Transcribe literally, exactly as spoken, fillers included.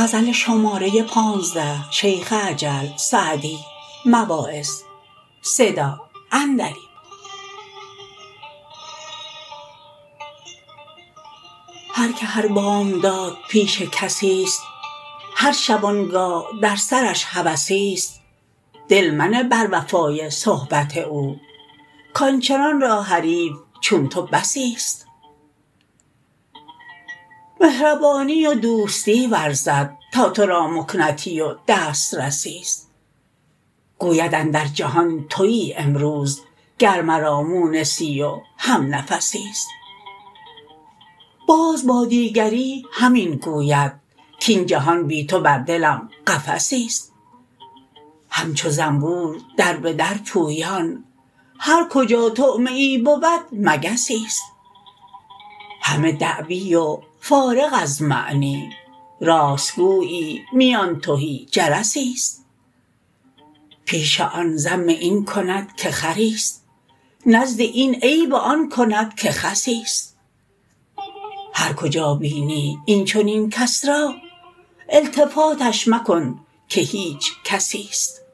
غزل شماره پانزده شیخ اجل سعدی مواعظ صدا عندلیب هر که هر بامداد پیش کسی است هر شبانگاه در سرش هوسی است دل منه بر وفای صحبت او کانچنان را حریف چون تو بسی است مهربانی و دوستی ورزد تا تو را مکنتی و دسترسی است گوید اندر جهان تویی امروز گر مرا مونسی و همنفسی است باز با دیگری همین گوید کاین جهان بی تو بر دلم قفسی است همچو زنبور در به در پویان هر کجا طعمه ای بود مگسی است همه دعوی و فارغ از معنی راست گویی میان تهی جرسی است پیش آن ذم این کند که خری است نزد این عیب آن کند که خسی است هر کجا بینی این چنین کس را التفاتش مکن که هیچ کسی است